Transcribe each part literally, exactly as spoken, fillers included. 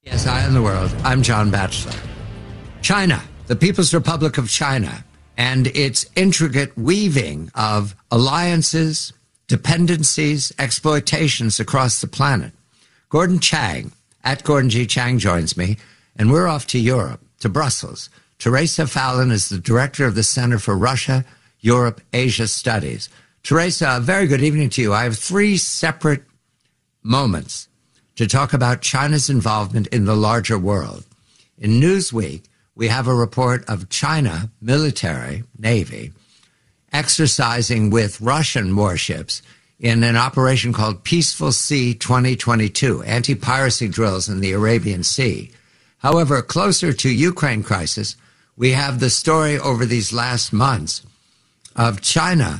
Yes, I am the world. I'm John Batchelor. China, the People's Republic of China, and its intricate weaving of alliances, dependencies, exploitations across the planet. Gordon Chang, at Gordon G. Chang, joins me, and we're off to Europe, to Brussels. Teresa Fallon is the director of the Center for Russia, Europe, Asia Studies. Teresa, a very good evening to you. I have three separate moments to talk about China's involvement in the larger world. In Newsweek, we have a report of China military, Navy, exercising with Russian warships in an operation called Peaceful Sea twenty twenty-two, anti-piracy drills in the Arabian Sea. However, closer to Ukraine crisis, we have the story over these last months of China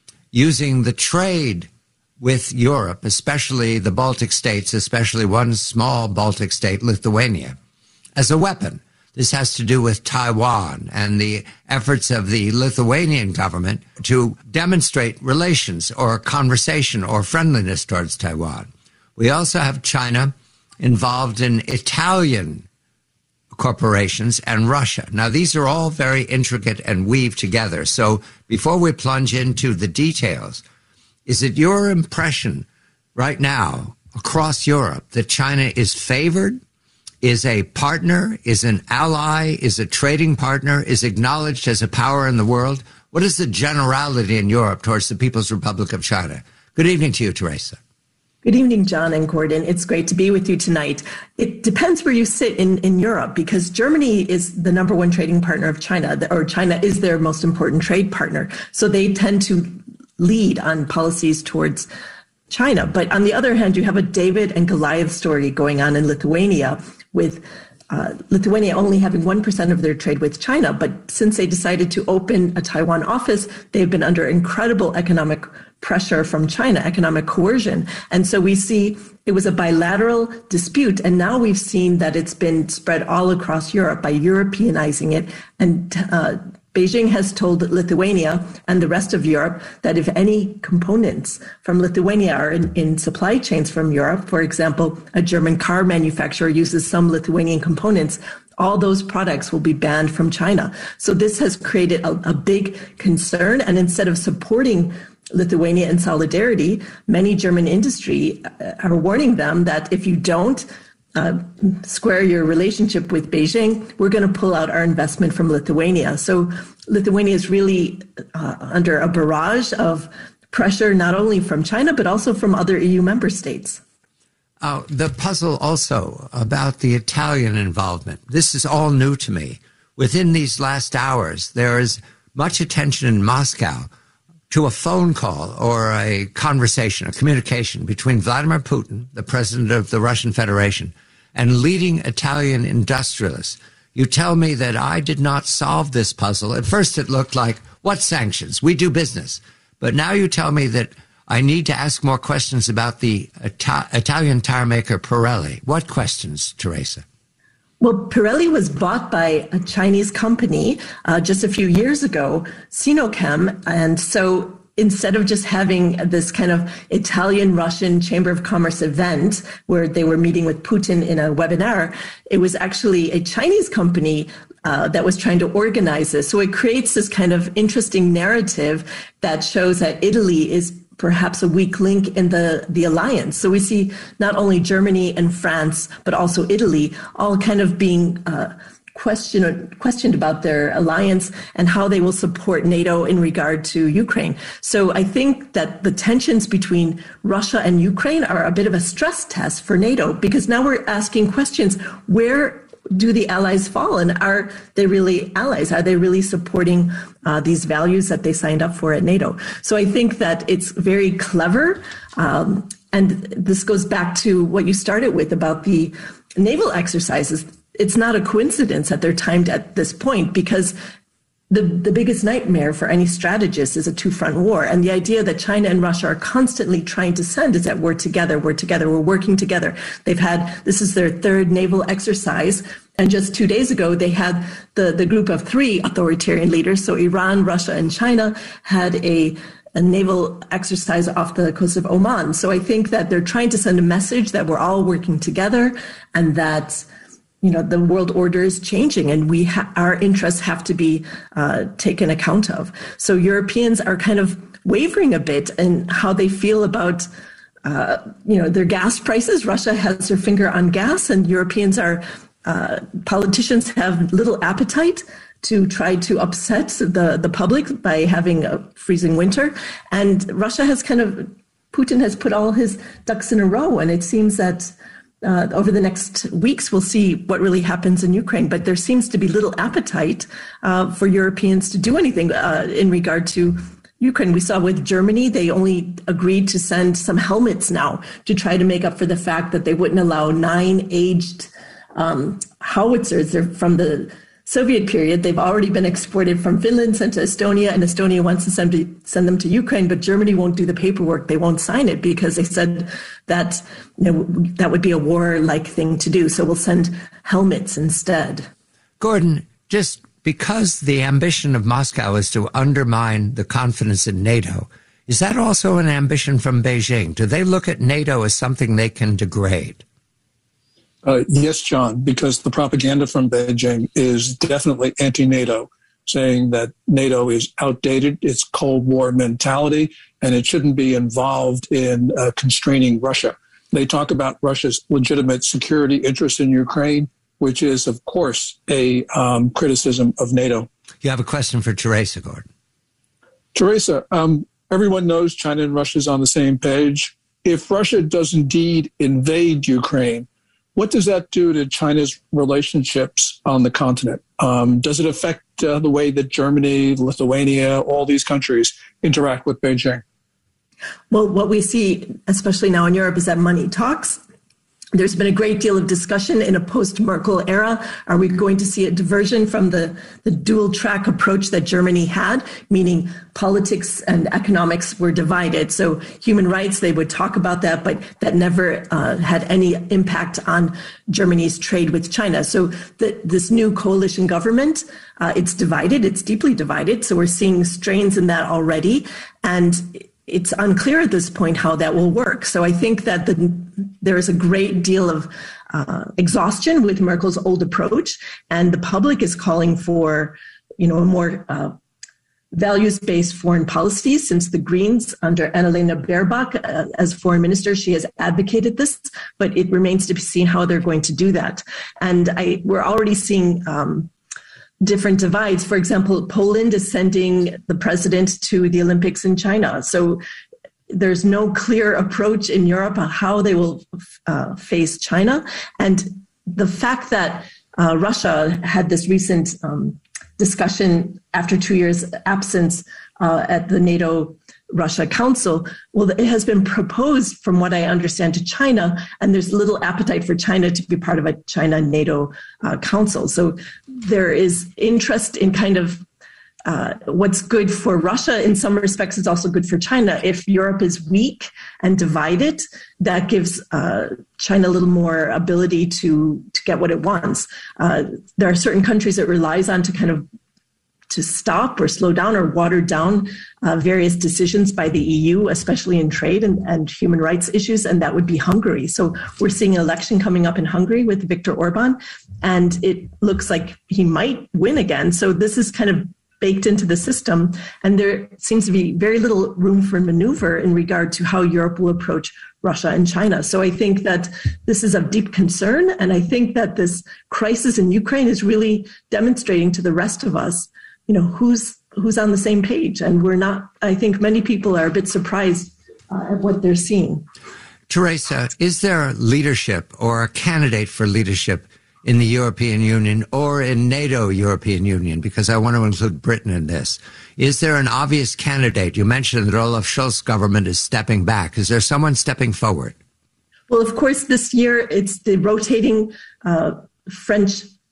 using the trade with Europe, especially the Baltic states, especially one small Baltic state, Lithuania, as a weapon. This has to do with Taiwan and the efforts of the Lithuanian government to demonstrate relations or conversation or friendliness towards Taiwan. We also have China involved in Italian corporations and Russia. Now, these are all very intricate and weave together. So before we plunge into the details, is it your impression right now across Europe that China is favored, is a partner, is an ally, is a trading partner, is acknowledged as a power in the world? What is the generality in Europe towards the People's Republic of China? Good evening to you, Teresa. Good evening, John and Gordon. It's great to be with you tonight. It depends where you sit in, in Europe, because Germany is the number one trading partner of China, or China is their most important trade partner. So they tend to lead on policies towards China. But on the other hand, you have a David and Goliath story going on in Lithuania, with uh, Lithuania only having one percent of their trade with China. But since they decided to open a Taiwan office, they've been under incredible economic pressure from China, economic coercion. And so we see it was a bilateral dispute. And now we've seen that it's been spread all across Europe by Europeanizing it. And uh, Beijing has told Lithuania and the rest of Europe that if any components from Lithuania are in, in supply chains from Europe, for example, a German car manufacturer uses some Lithuanian components, all those products will be banned from China. So this has created a, a big concern. And instead of supporting Lithuania in solidarity, many German industry are warning them that if you don't Uh, square your relationship with Beijing, we're going to pull out our investment from Lithuania. So Lithuania is really uh, under a barrage of pressure, not only from China, but also from other E U member states. Uh, the puzzle also about the Italian involvement. This is all new to me. Within these last hours, there is much attention in Moscow to a phone call or a conversation, a communication between Vladimir Putin, the president of the Russian Federation, and leading Italian industrialists. You tell me that I did not solve this puzzle. At first it looked like, what sanctions? We do business. But now you tell me that I need to ask more questions about the Ita- Italian tire maker Pirelli. What questions, Teresa? Well, Pirelli was bought by a Chinese company uh, just a few years ago, Sinochem. And so instead of just having this kind of Italian-Russian Chamber of Commerce event where they were meeting with Putin in a webinar, it was actually a Chinese company uh, that was trying to organize this. So it creates this kind of interesting narrative that shows that Italy is perhaps a weak link in the, the alliance. So we see not only Germany and France, but also Italy all kind of being uh, questioned, questioned about their alliance and how they will support NATO in regard to Ukraine. So I think that the tensions between Russia and Ukraine are a bit of a stress test for NATO, because now we're asking questions, where do the allies fall? And are they really allies? Are they really supporting uh, these values that they signed up for at NATO? So I think that it's very clever. Um, and this goes back to what you started with about the naval exercises. It's not a coincidence that they're timed at this point, because the, the biggest nightmare for any strategist is a two-front war. And the idea that China and Russia are constantly trying to send is that we're together, we're together, we're working together. They've had, this is their third naval exercise. And just two days ago, they had the, the group of three authoritarian leaders. So Iran, Russia, and China had a a naval exercise off the coast of Oman. So I think that they're trying to send a message that we're all working together and that, you know, the world order is changing and we ha- our interests have to be uh, taken account of. So Europeans are kind of wavering a bit in how they feel about, uh, you know, their gas prices. Russia has their finger on gas, and Europeans are, uh, politicians have little appetite to try to upset the, the public by having a freezing winter. And Russia has kind of, Putin has put all his ducks in a row, and it seems that Uh, over the next weeks, we'll see what really happens in Ukraine. But there seems to be little appetite uh, for Europeans to do anything uh, in regard to Ukraine. We saw with Germany, they only agreed to send some helmets now to try to make up for the fact that they wouldn't allow nine aged um, howitzers. They're from the Soviet period. They've already been exported from Finland, sent to Estonia, and Estonia wants to send, to send them to Ukraine, but Germany won't do the paperwork. They won't sign it because they said that, you know, that would be a war-like thing to do. So we'll send helmets instead. Gordon, just because the ambition of Moscow is to undermine the confidence in NATO, is that also an ambition from Beijing? Do they look at NATO as something they can degrade? Uh, yes, John, because the propaganda from Beijing is definitely anti-NATO, saying that NATO is outdated, it's Cold War mentality, and it shouldn't be involved in uh, constraining Russia. They talk about Russia's legitimate security interests in Ukraine, which is, of course, a um, criticism of NATO. You have a question for Teresa, Gordon. Teresa, um, everyone knows China and Russia is on the same page. If Russia does indeed invade Ukraine, what does that do to China's relationships on the continent? Um, does it affect uh, the way that Germany, Lithuania, all these countries interact with Beijing? Well, what we see, especially now in Europe, is that money talks. There's been a great deal of discussion in a post-Merkel era. Are we going to see a diversion from the, the dual-track approach that Germany had, meaning politics and economics were divided? So human rights, they would talk about that, but that never uh, had any impact on Germany's trade with China. So the, this new coalition government, uh, it's divided, it's deeply divided. So we're seeing strains in that already. And it's unclear at this point how that will work. So I think that the, there is a great deal of uh, exhaustion with Merkel's old approach, and the public is calling for, you know, a more uh, values-based foreign policy. Since the Greens under Annalena Baerbock uh, as foreign minister, she has advocated this, but it remains to be seen how they're going to do that. And I, we're already seeing um, different divides. For example, Poland is sending the president to the Olympics in China. So there's no clear approach in Europe on how they will uh, face China. And the fact that uh, Russia had this recent um, discussion after two years absence uh, at the NATO Russia Council, well, it has been proposed, from what I understand, to China, and there's little appetite for China to be part of a China-NATO uh, council. So there is interest in kind of uh, what's good for Russia in some respects is also good for China. If Europe is weak and divided, that gives uh, China a little more ability to, to get what it wants. Uh, there are certain countries it relies on to kind of to stop or slow down or water down uh, various decisions by the E U, especially in trade and, and human rights issues, and that would be Hungary. So we're seeing an election coming up in Hungary with Viktor Orban, and it looks like he might win again. So this is kind of baked into the system, and there seems to be very little room for maneuver in regard to how Europe will approach Russia and China. So I think that this is of deep concern, and I think that this crisis in Ukraine is really demonstrating to the rest of us, you know, who's who's on the same page. And we're not, I think many people are a bit surprised uh, at what they're seeing. Teresa, is there leadership or a candidate for leadership in the European Union or in NATO European Union? Because I want to include Britain in this. Is there an obvious candidate? You mentioned that Olaf Scholz's government is stepping back. Is there someone stepping forward? Well, of course, this year it's the rotating uh, French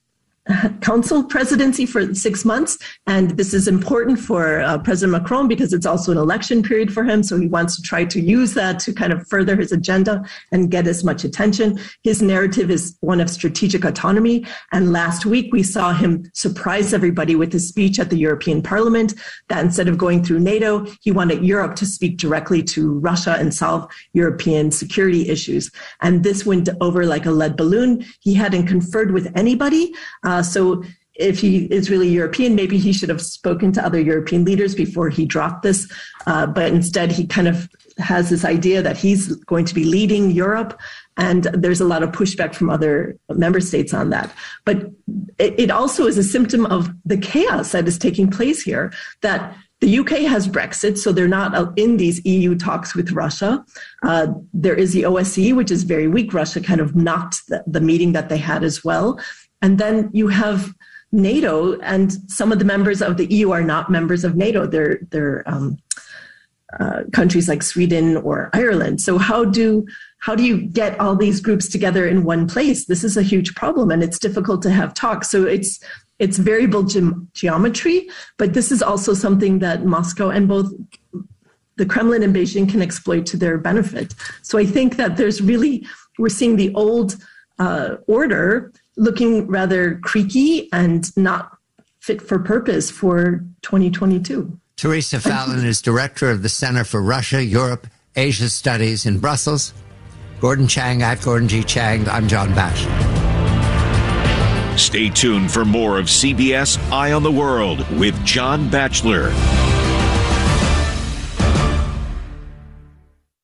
Council presidency for six months. And this is important for uh, President Macron because it's also an election period for him. So he wants to try to use that to kind of further his agenda and get as much attention. His narrative is one of strategic autonomy. And last week, we saw him surprise everybody with his speech at the European Parliament that instead of going through NATO, he wanted Europe to speak directly to Russia and solve European security issues. And this went over like a lead balloon. He hadn't conferred with anybody. Uh, so if he is really European, maybe he should have spoken to other European leaders before he dropped this. Uh, but instead, he kind of has this idea that he's going to be leading Europe. And there's a lot of pushback from other member states on that. But it, it also is a symptom of the chaos that is taking place here, that the U K has Brexit, so they're not in these E U talks with Russia. Uh, there is the O S C E, which is very weak. Russia kind of knocked the, the meeting that they had as well. And then you have NATO, and some of the members of the E U are not members of NATO. They're, they're um, uh, countries like Sweden or Ireland. So how do how do you get all these groups together in one place? This is a huge problem, and it's difficult to have talks. So it's it's variable ge- geometry, but this is also something that Moscow and both the Kremlin and Beijing can exploit to their benefit. So I think that there's really, we're seeing the old uh, order looking rather creaky and not fit for purpose for twenty twenty-two. Teresa Fallon is director of the Center for Russia, Europe, Asia Studies in Brussels. Gordon Chang at Gordon G. Chang. I'm John Batchelor. Stay tuned for more of C B S Eye on the World with John Batchelor.